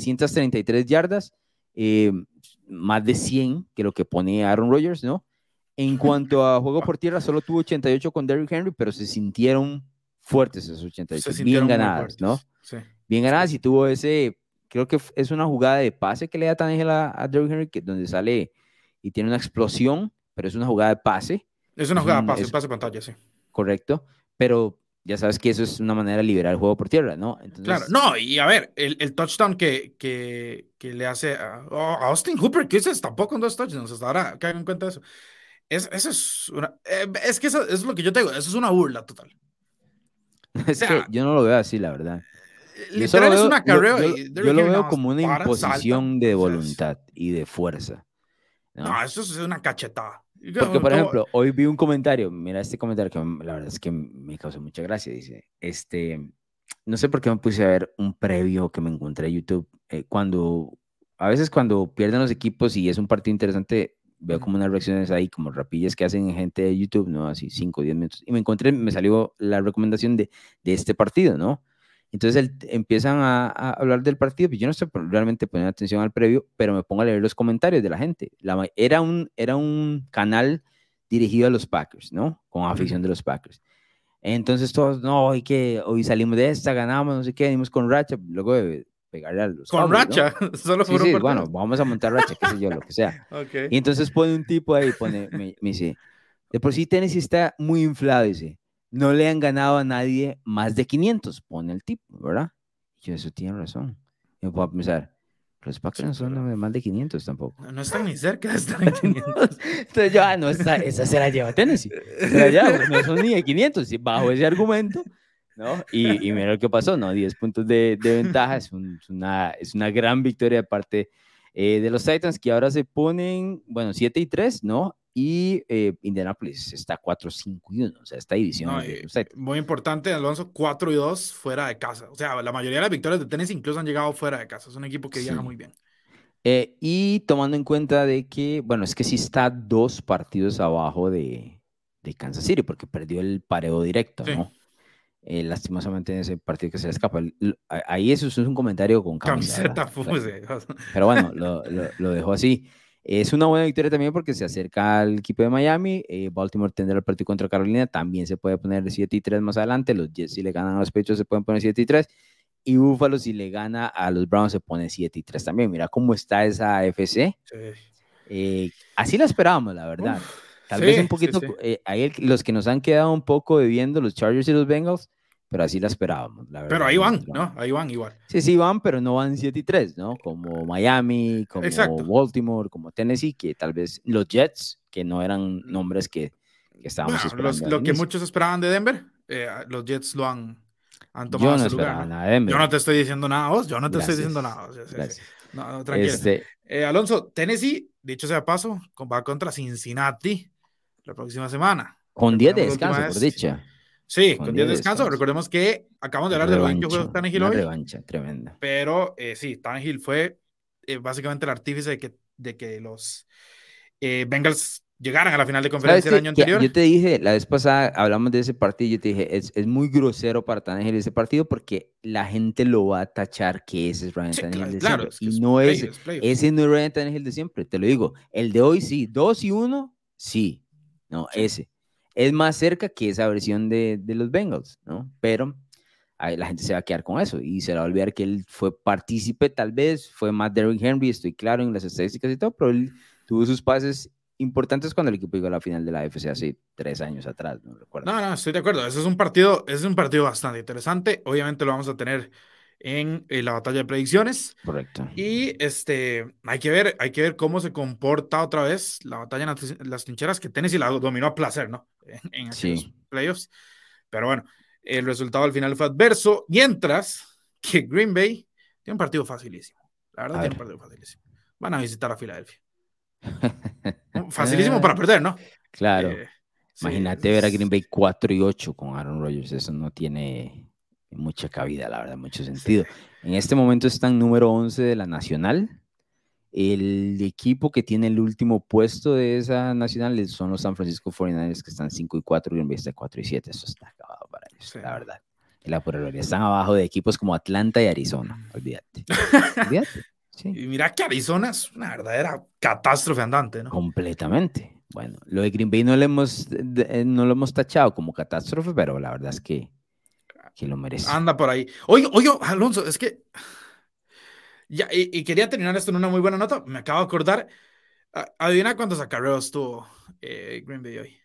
[SPEAKER 1] 333 yardas, eh, más de 100 que lo que pone Aaron Rodgers, ¿no? En cuanto a juego por tierra, solo tuvo 88 con Derrick Henry, pero se sintieron fuertes esos
[SPEAKER 2] Se
[SPEAKER 1] 88, bien
[SPEAKER 2] sintieron muy
[SPEAKER 1] ganadas, ¿no?
[SPEAKER 2] fuertes. Sí.
[SPEAKER 1] Bien
[SPEAKER 2] Sí,
[SPEAKER 1] ganadas y
[SPEAKER 2] sí.
[SPEAKER 1] tuvo ese, creo que es una jugada de pase que le da Tannehill a Derrick Henry, donde sale y tiene una explosión, pero es una jugada de pase,
[SPEAKER 2] Es una
[SPEAKER 1] es
[SPEAKER 2] jugada
[SPEAKER 1] un,
[SPEAKER 2] pase,
[SPEAKER 1] es
[SPEAKER 2] pase pantalla, sí.
[SPEAKER 1] correcto, pero ya sabes que eso es una manera de liberar el juego por tierra, ¿no?
[SPEAKER 2] Claro,
[SPEAKER 1] Entonces,
[SPEAKER 2] no, y a ver, el touchdown que le hace a Austin Hooper, que dices tampoco en dos touchdowns, hasta ahora caigan en cuenta eso. Eso es una. Es que eso es lo que yo te digo, eso es una burla total. O
[SPEAKER 1] es que
[SPEAKER 2] sea,
[SPEAKER 1] yo no lo veo así, la verdad. Yo solo
[SPEAKER 2] literal es un
[SPEAKER 1] veo,
[SPEAKER 2] acarreo y
[SPEAKER 1] yo
[SPEAKER 2] Derrick
[SPEAKER 1] lo
[SPEAKER 2] Henry
[SPEAKER 1] veo
[SPEAKER 2] nada más
[SPEAKER 1] como una
[SPEAKER 2] para, salta.
[SPEAKER 1] imposición de
[SPEAKER 2] O sea,
[SPEAKER 1] voluntad y de fuerza,
[SPEAKER 2] no,
[SPEAKER 1] ¿no?
[SPEAKER 2] eso es una cachetada.
[SPEAKER 1] Porque, por ejemplo, hoy vi un comentario, mira este comentario que la verdad es que me causó mucha gracia, dice, no sé por qué me puse a ver un previo que me encontré en YouTube, a veces cuando pierden los equipos y es un partido interesante, veo como unas reacciones ahí, como rapillas que hacen gente de YouTube, ¿no? Así 5 o 10 minutos, y me salió la recomendación de este partido, ¿no? Entonces empiezan a hablar del partido, pues yo no estoy realmente poniendo atención al previo, pero me pongo a leer los comentarios de la gente. Era un canal dirigido a los Packers, ¿no? Con afición de los Packers. Entonces todos, no, hoy salimos de esta, ganamos, no sé qué, dimos con racha, luego de pegarle a los
[SPEAKER 2] Con
[SPEAKER 1] Cowboys, ¿no?
[SPEAKER 2] racha, solo
[SPEAKER 1] Sí,
[SPEAKER 2] fueron
[SPEAKER 1] sí, bueno,
[SPEAKER 2] partidos.
[SPEAKER 1] vamos a montar racha, qué sé yo, lo que sea.
[SPEAKER 2] Ok.
[SPEAKER 1] Y entonces pone un tipo ahí, me dice, de por sí Tennessee está muy inflado, dice, no le han ganado a nadie más de 500, pone el tipo, ¿verdad? Y yo, eso tiene razón. Y me puedo pensar, los Packers
[SPEAKER 2] Sí,
[SPEAKER 1] no son
[SPEAKER 2] pero
[SPEAKER 1] de más de 500 tampoco.
[SPEAKER 2] no están ni cerca de estar en 500.
[SPEAKER 1] Entonces yo, no, esa se la lleva Tennessee, se la lleva, porque no son ni de 500, y bajo ese argumento, ¿no? Y mira lo que pasó, ¿no? 10 puntos de ventaja, es una gran victoria de parte de los Titans, que ahora se ponen, bueno, 7-3, ¿no? Y Indianapolis está 4-5-1, o sea, esta división
[SPEAKER 2] No,
[SPEAKER 1] es de los Titans.
[SPEAKER 2] muy importante, Alonso, 4-2 fuera de casa. O sea, la mayoría de las victorias de tenis incluso han llegado fuera de casa. Es un equipo que viaja muy
[SPEAKER 1] Sí.
[SPEAKER 2] bien.
[SPEAKER 1] Y tomando en cuenta de que, bueno, es que sí está 2 partidos abajo de Kansas City, porque perdió el pareo directo,
[SPEAKER 2] Sí,
[SPEAKER 1] ¿no? Lastimosamente en ese partido que se le escapa. Ahí eso es un comentario con camisa, ¿verdad?
[SPEAKER 2] camiseta puse.
[SPEAKER 1] Pero bueno, lo dejó así. Es una buena victoria también porque se acerca al equipo de Miami. Baltimore tendrá el partido contra Carolina. También se puede poner 7-3 más adelante. Los Jets, si le ganan a los Pechos, se pueden poner 7-3. Y Buffalo, si le gana a los Browns, se pone 7-3 también. Mira cómo está esa AFC.
[SPEAKER 2] Sí.
[SPEAKER 1] Así la esperábamos, la verdad.
[SPEAKER 2] Uf,
[SPEAKER 1] Tal vez
[SPEAKER 2] sí,
[SPEAKER 1] un
[SPEAKER 2] sí,
[SPEAKER 1] poquito,
[SPEAKER 2] sí.
[SPEAKER 1] ahí los que nos han quedado un poco debiendo, los Chargers y los Bengals, pero así la esperábamos, la
[SPEAKER 2] Pero
[SPEAKER 1] verdad.
[SPEAKER 2] ahí van, ¿no? Ahí van igual.
[SPEAKER 1] Sí, sí van, pero no van 7-3, ¿no? Como Miami, como
[SPEAKER 2] Exacto.
[SPEAKER 1] Baltimore, como Tennessee, que tal vez los Jets, que no eran nombres que estábamos
[SPEAKER 2] Bueno,
[SPEAKER 1] esperando al
[SPEAKER 2] lo que
[SPEAKER 1] inicio.
[SPEAKER 2] muchos esperaban de Denver, los Jets han tomado
[SPEAKER 1] Yo no
[SPEAKER 2] ese lugar,
[SPEAKER 1] esperaba
[SPEAKER 2] ¿no?
[SPEAKER 1] nada de
[SPEAKER 2] Yo no
[SPEAKER 1] Denver.
[SPEAKER 2] te estoy diciendo nada a vos, yo no te estoy diciendo
[SPEAKER 1] Gracias,
[SPEAKER 2] nada a vos. Sí, sí.
[SPEAKER 1] gracias.
[SPEAKER 2] No, no, tranquilo.
[SPEAKER 1] Este,
[SPEAKER 2] Alonso, Tennessee, dicho sea de paso, va contra Cincinnati la próxima semana.
[SPEAKER 1] con 10 de
[SPEAKER 2] Recordemos la
[SPEAKER 1] descanso,
[SPEAKER 2] última
[SPEAKER 1] por
[SPEAKER 2] vez.
[SPEAKER 1] dicha,
[SPEAKER 2] Sí,
[SPEAKER 1] con
[SPEAKER 2] con
[SPEAKER 1] 10
[SPEAKER 2] 10
[SPEAKER 1] de
[SPEAKER 2] descansos.
[SPEAKER 1] descanso.
[SPEAKER 2] Recordemos que acabamos de hablar de lo bien que
[SPEAKER 1] Revancha,
[SPEAKER 2] jugó Tannehill
[SPEAKER 1] una
[SPEAKER 2] hoy,
[SPEAKER 1] revancha tremenda.
[SPEAKER 2] pero sí, Tannehill fue básicamente el artífice de que los Bengals llegaran a la final de
[SPEAKER 1] ¿Sabes
[SPEAKER 2] conferencia el
[SPEAKER 1] qué?
[SPEAKER 2] año
[SPEAKER 1] Que
[SPEAKER 2] anterior.
[SPEAKER 1] yo te dije, la vez pasada hablamos de ese partido, yo te dije, es muy grosero para Tannehill ese partido porque la gente lo va a tachar que ese es Ryan
[SPEAKER 2] Sí,
[SPEAKER 1] Tannehill de
[SPEAKER 2] claro,
[SPEAKER 1] siempre.
[SPEAKER 2] es que
[SPEAKER 1] Y
[SPEAKER 2] es
[SPEAKER 1] no es,
[SPEAKER 2] playoffs, playoffs.
[SPEAKER 1] ese no es Ryan Tannehill de siempre, te lo digo. El de hoy sí, 2-1, sí. No,
[SPEAKER 2] Sí.
[SPEAKER 1] ese. Es más cerca que esa versión de los Bengals, ¿no? Pero ahí la gente se va a quedar con eso y se le va a olvidar que él fue partícipe, tal vez, fue más Derrick Henry, estoy claro en las estadísticas y todo, pero él tuvo sus pases importantes cuando el equipo llegó a la final de la AFC hace 3 años atrás, no recuerdo.
[SPEAKER 2] No, no, estoy de acuerdo. Ese es un partido bastante interesante. Obviamente lo vamos a tener en la batalla de predicciones.
[SPEAKER 1] Correcto.
[SPEAKER 2] Y hay que ver cómo se comporta otra vez la batalla en las trincheras, que Tennessee la dominó a placer, ¿no? En aquellos
[SPEAKER 1] Sí.
[SPEAKER 2] playoffs. Pero bueno, el resultado al final fue adverso, mientras que Green Bay tiene un partido facilísimo. La verdad,
[SPEAKER 1] A
[SPEAKER 2] tiene un
[SPEAKER 1] ver.
[SPEAKER 2] partido facilísimo. Van a visitar a Filadelfia. Facilísimo para perder, ¿no?
[SPEAKER 1] Claro.
[SPEAKER 2] Eh, sí,
[SPEAKER 1] Imagínate ver a Green Bay 4-8 con Aaron Rodgers. Eso no tiene mucha cabida, la verdad, mucho
[SPEAKER 2] sí.
[SPEAKER 1] sentido. En este momento están número 11 de la Nacional. El equipo que tiene el último puesto de esa nacional son los San Francisco 49ers, que están 5-4 y Green Bay está 4-7. Eso está acabado para ellos,
[SPEAKER 2] Sí,
[SPEAKER 1] la
[SPEAKER 2] no.
[SPEAKER 1] verdad. Y la pura gloria. Están abajo de equipos como Atlanta y Arizona. Olvídate. Olvídate. Sí.
[SPEAKER 2] Y mira que Arizona es una verdadera catástrofe andante, ¿no?
[SPEAKER 1] Completamente. Bueno, lo de Green Bay no lo hemos tachado como catástrofe, pero la verdad es que lo merece.
[SPEAKER 2] Anda por ahí. Oye, oye, Alonso, es que ya, y quería terminar esto en una muy buena nota. Me acabo de acordar. Adivina cuántos acarreos tuvo Green Bay hoy.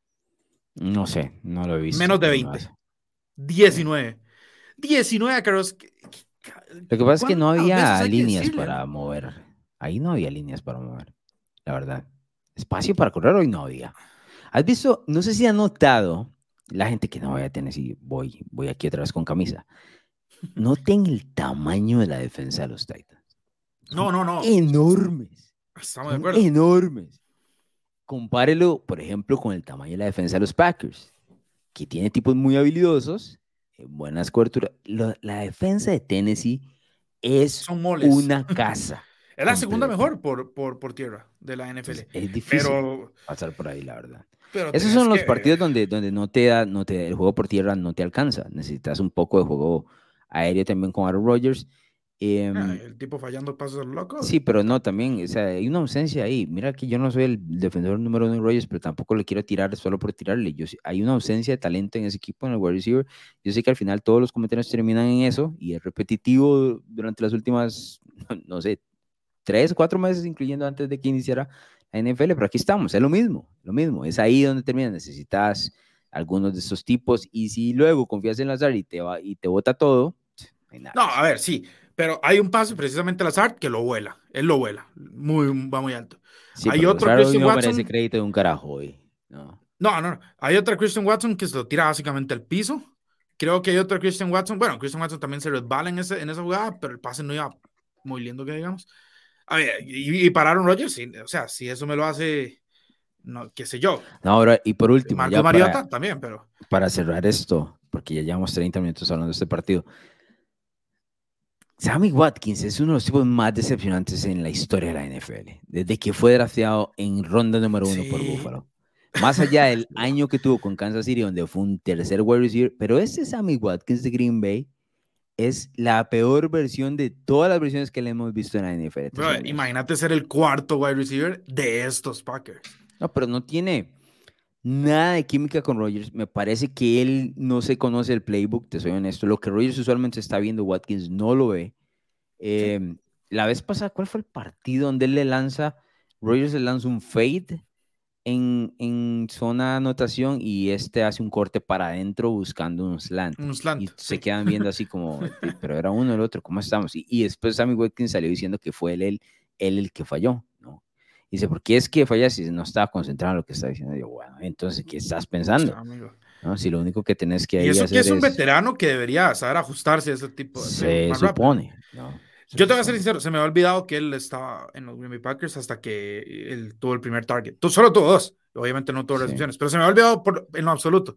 [SPEAKER 1] No sé, no lo he visto,
[SPEAKER 2] Menos de
[SPEAKER 1] pero me vas.
[SPEAKER 2] 20. 19. 19 acarreos.
[SPEAKER 1] Lo que pasa es que no
[SPEAKER 2] ¿Cuántas veces
[SPEAKER 1] había
[SPEAKER 2] hay que
[SPEAKER 1] líneas
[SPEAKER 2] decirle,
[SPEAKER 1] para
[SPEAKER 2] no?
[SPEAKER 1] mover. Ahí no había líneas para mover, la verdad. Espacio para correr hoy no había. ¿Has visto? No sé si has notado, la gente que no vaya a tener, si voy aquí otra vez con camisa. Noten el tamaño de la defensa de los Titans.
[SPEAKER 2] No,
[SPEAKER 1] Son
[SPEAKER 2] no, no.
[SPEAKER 1] enormes.
[SPEAKER 2] Estamos de
[SPEAKER 1] Son
[SPEAKER 2] acuerdo.
[SPEAKER 1] enormes. Compárelo, por ejemplo, con el tamaño de la defensa de los Packers, que tiene tipos muy habilidosos, buenas coberturas. La defensa de Tennessee es
[SPEAKER 2] Son moles.
[SPEAKER 1] una casa
[SPEAKER 2] Es la segunda
[SPEAKER 1] completa.
[SPEAKER 2] mejor por tierra de la NFL.
[SPEAKER 1] Entonces, es difícil
[SPEAKER 2] Pero,
[SPEAKER 1] pasar por ahí, la verdad.
[SPEAKER 2] pero
[SPEAKER 1] Esos
[SPEAKER 2] tenés
[SPEAKER 1] son los
[SPEAKER 2] que.
[SPEAKER 1] partidos donde el juego por tierra no te alcanza. Necesitas un poco de juego aéreo también con Aaron Rodgers.
[SPEAKER 2] El tipo fallando pasos a lo loco.
[SPEAKER 1] Sí, pero no, también, o sea, hay una ausencia ahí. Mira que yo no soy el defensor número uno de Rogers, pero tampoco le quiero tirar solo por tirarle. Hay una ausencia de talento en ese equipo, en el wide receiver. Yo sé que al final todos los comentarios terminan en eso y es repetitivo durante las últimas, no sé, 3 o 4 meses, incluyendo antes de que iniciara la NFL, pero aquí estamos, es lo mismo, lo mismo. Es ahí donde termina. Necesitas algunos de esos tipos y si luego confías en Lazar y te bota todo, no hay nada
[SPEAKER 2] No,
[SPEAKER 1] que
[SPEAKER 2] a
[SPEAKER 1] hacer.
[SPEAKER 2] ver, sí, pero hay un pase precisamente al azar que lo vuela. Él lo vuela. Va muy alto.
[SPEAKER 1] Sí,
[SPEAKER 2] Hay
[SPEAKER 1] pero
[SPEAKER 2] otro
[SPEAKER 1] Lazar hoy
[SPEAKER 2] Christian
[SPEAKER 1] no merece
[SPEAKER 2] Watson.
[SPEAKER 1] crédito de un carajo hoy. No.
[SPEAKER 2] No, no, no. Hay otra Christian Watson que se lo tira básicamente al piso. Creo que hay otro Christian Watson. Bueno, Christian Watson también se resbala en esa jugada, pero el pase no iba muy lindo, que digamos. A ver, y pararon Rodgers, sí, o sea, si eso me lo hace, no, qué sé yo.
[SPEAKER 1] No, ahora, y por último,
[SPEAKER 2] Marcus
[SPEAKER 1] ya
[SPEAKER 2] Mariota también, pero
[SPEAKER 1] para cerrar esto, porque ya llevamos 30 minutos hablando de este partido, Sammy Watkins es uno de los tipos más decepcionantes en la historia de la NFL, desde que fue drafteado en ronda número 1 por
[SPEAKER 2] sí.
[SPEAKER 1] Buffalo. Más allá del año que tuvo con Kansas City, donde fue un tercer wide receiver, pero este Sammy Watkins de Green Bay es la peor versión de todas las versiones que le hemos visto en la NFL, te
[SPEAKER 2] Bro,
[SPEAKER 1] soy honesto.
[SPEAKER 2] imagínate ser el cuarto wide receiver de estos Packers.
[SPEAKER 1] No, pero no tiene nada de química con Rodgers. Me parece que él no se conoce el playbook, te soy honesto. Lo que Rodgers usualmente está viendo, Watkins no lo ve.
[SPEAKER 2] Sí,
[SPEAKER 1] La vez pasada, ¿cuál fue el partido donde él le lanza? Rodgers le lanza un fade en zona anotación y este hace un corte para adentro buscando un slant.
[SPEAKER 2] un slant,
[SPEAKER 1] Y se
[SPEAKER 2] sí.
[SPEAKER 1] quedan viendo así como, pero era uno el otro, ¿cómo estamos? Y después Sammy Watkins salió diciendo que fue él el que falló, ¿no? Y dice, ¿por qué es que fallas si no estaba concentrado en lo que estaba diciendo? Y yo, bueno, entonces, ¿qué estás
[SPEAKER 2] Pucha,
[SPEAKER 1] pensando?
[SPEAKER 2] amigo.
[SPEAKER 1] ¿No? Si lo único que tenés que
[SPEAKER 2] Y
[SPEAKER 1] ahí
[SPEAKER 2] eso que
[SPEAKER 1] hacer
[SPEAKER 2] es un
[SPEAKER 1] es,
[SPEAKER 2] veterano que debería saber ajustarse a ese tipo, ese
[SPEAKER 1] se
[SPEAKER 2] más rápido, ¿no?
[SPEAKER 1] supone, ¿no? Se
[SPEAKER 2] Yo te voy a ser
[SPEAKER 1] supone.
[SPEAKER 2] sincero, se me ha olvidado que él estaba en los Green Bay Packers hasta que él tuvo el primer target. Tú solo tuvo dos, obviamente no tuvo
[SPEAKER 1] Sí.
[SPEAKER 2] recepciones, pero se me ha olvidado en lo absoluto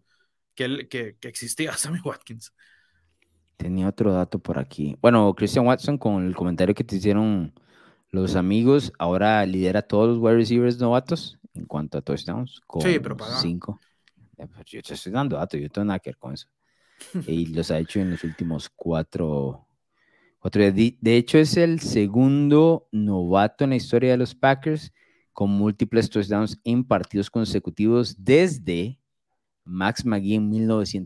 [SPEAKER 2] que existía Sammy Watkins.
[SPEAKER 1] Tenía otro dato por aquí. Bueno, Christian Watson, con el comentario que te hicieron los amigos, ahora lidera a todos los wide receivers novatos en cuanto a touchdowns,
[SPEAKER 2] Sí, pero
[SPEAKER 1] con
[SPEAKER 2] para.
[SPEAKER 1] 5. Pues yo te estoy dando datos, yo tengo nada que ver con eso. Y los ha hecho en los últimos 4 días. De hecho, es el segundo novato en la historia de los Packers con múltiples touchdowns en partidos consecutivos desde Max McGee en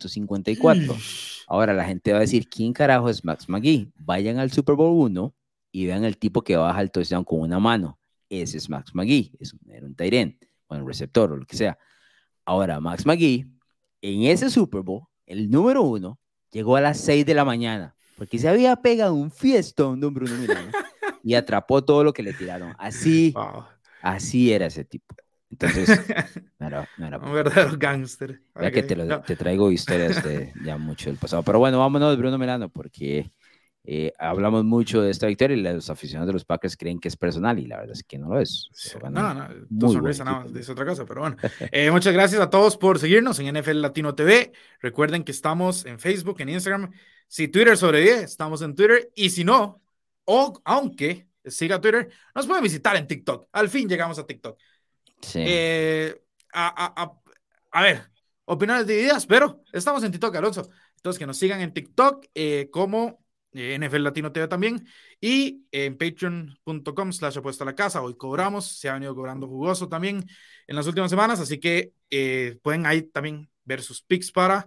[SPEAKER 1] 1954. Ahora la gente va a decir, ¿quién carajo es Max McGee? Vayan al Super Bowl 1 y vean el tipo que baja el touchdown con una mano. Ese es Max McGee, era un tight end, o un receptor o lo que sea. Ahora Max McGee, en ese Super Bowl, el número 1, llegó a las 6 de la mañana, porque se había pegado un fiestón, don Bruno Milano, y atrapó todo lo que le tiraron. Así,
[SPEAKER 2] Wow.
[SPEAKER 1] así era ese tipo. Entonces, no era
[SPEAKER 2] Un
[SPEAKER 1] poca
[SPEAKER 2] verdadero
[SPEAKER 1] cosa.
[SPEAKER 2] gángster.
[SPEAKER 1] Vea que
[SPEAKER 2] Okay. No.
[SPEAKER 1] te traigo historias de ya mucho del pasado. Pero bueno, vámonos, Bruno Milano, porque hablamos mucho de esta victoria y los aficionados de los Packers creen que es personal y la verdad es que no lo es.
[SPEAKER 2] Sí,
[SPEAKER 1] Lo gana
[SPEAKER 2] no,
[SPEAKER 1] un
[SPEAKER 2] no, tu
[SPEAKER 1] muy buen
[SPEAKER 2] sonrisa nada
[SPEAKER 1] equipo.
[SPEAKER 2] más dice otra cosa, pero bueno. Muchas gracias a todos por seguirnos en NFL Latino TV. Recuerden que estamos en Facebook, en Instagram. Si Twitter sobrevive, estamos en Twitter. Y si no, o aunque siga Twitter, nos pueden visitar en TikTok. Al fin llegamos a TikTok.
[SPEAKER 1] Sí.
[SPEAKER 2] Eh, a, a, a ver, opiniones divididas, pero estamos en TikTok, Alonso. Entonces, que nos sigan en TikTok como NFL Latino TV también y en patreon.com/apuesta a la casa. Hoy cobramos, se ha venido cobrando jugoso también en las últimas semanas, así que pueden ahí también ver sus picks para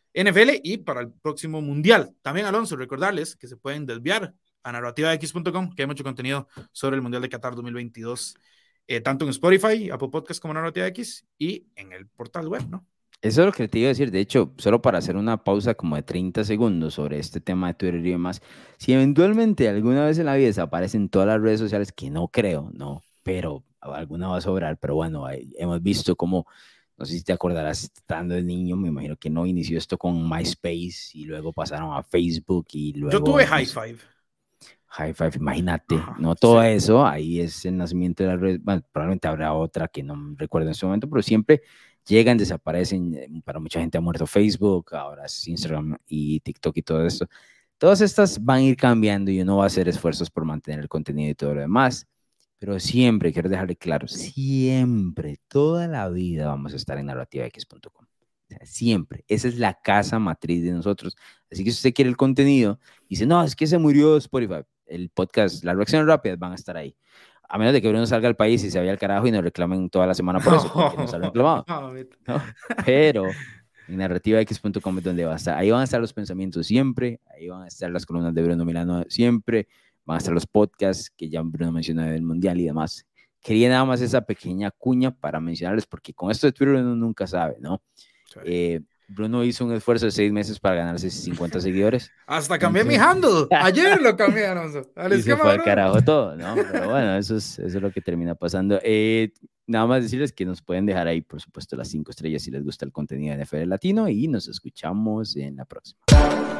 [SPEAKER 2] NFL y para el próximo Mundial. También, Alonso, recordarles que se pueden desviar a narrativax.com, que hay mucho contenido sobre el Mundial de Qatar 2022 tanto en Spotify, Apple Podcast como Narrativa X y en el portal web, ¿no?
[SPEAKER 1] Eso es lo que te iba a decir. De hecho, solo para hacer una pausa como de 30 segundos sobre este tema de Twitter y demás, si eventualmente alguna vez en la vida desaparecen todas las redes sociales, que no creo, no, pero alguna va a sobrar, pero bueno, hemos visto cómo, no sé si te acordarás, estando de niño, me imagino que no inició esto con MySpace y luego pasaron a Facebook y
[SPEAKER 2] Yo tuve
[SPEAKER 1] luego, no
[SPEAKER 2] High
[SPEAKER 1] sé,
[SPEAKER 2] Five.
[SPEAKER 1] High Five, imagínate,
[SPEAKER 2] Ajá,
[SPEAKER 1] no todo
[SPEAKER 2] sí.
[SPEAKER 1] eso, ahí es el nacimiento de la red, bueno, probablemente habrá otra que no recuerdo en este momento, pero siempre llegan, desaparecen, para mucha gente ha muerto Facebook, ahora es Instagram y TikTok y todo esto. Todas estas van a ir cambiando y uno va a hacer esfuerzos por mantener el contenido y todo lo demás, pero siempre, quiero dejarle claro, siempre, toda la vida vamos a estar en narrativax.com. O sea, siempre, esa es la casa matriz de nosotros. Así que si usted quiere el contenido, dice, no, es que se murió Spotify. el podcast, las reacciones rápidas van a estar ahí. A menos de que Bruno salga al país y se vaya al carajo y nos reclamen toda la semana por eso, porque nos han reclamado. ¿No? Pero en narrativax.com es donde va a estar. Ahí van a estar los pensamientos siempre, ahí van a estar las columnas de Bruno Milano siempre, van a estar los podcasts que ya Bruno mencionó del Mundial y demás. Quería nada más esa pequeña cuña para mencionarles, porque con esto de Twitter uno nunca sabe, ¿no? Sí. Bruno hizo un esfuerzo de 6 meses para ganarse 50 seguidores.
[SPEAKER 2] Hasta cambié mi handle. Ayer lo cambié, Alonso.
[SPEAKER 1] Y se fue al carajo todo, ¿no? Pero bueno, eso es lo que termina pasando. Nada más decirles que nos pueden dejar ahí, por supuesto, las 5 estrellas si les gusta el contenido de NFL Latino y nos escuchamos en la próxima.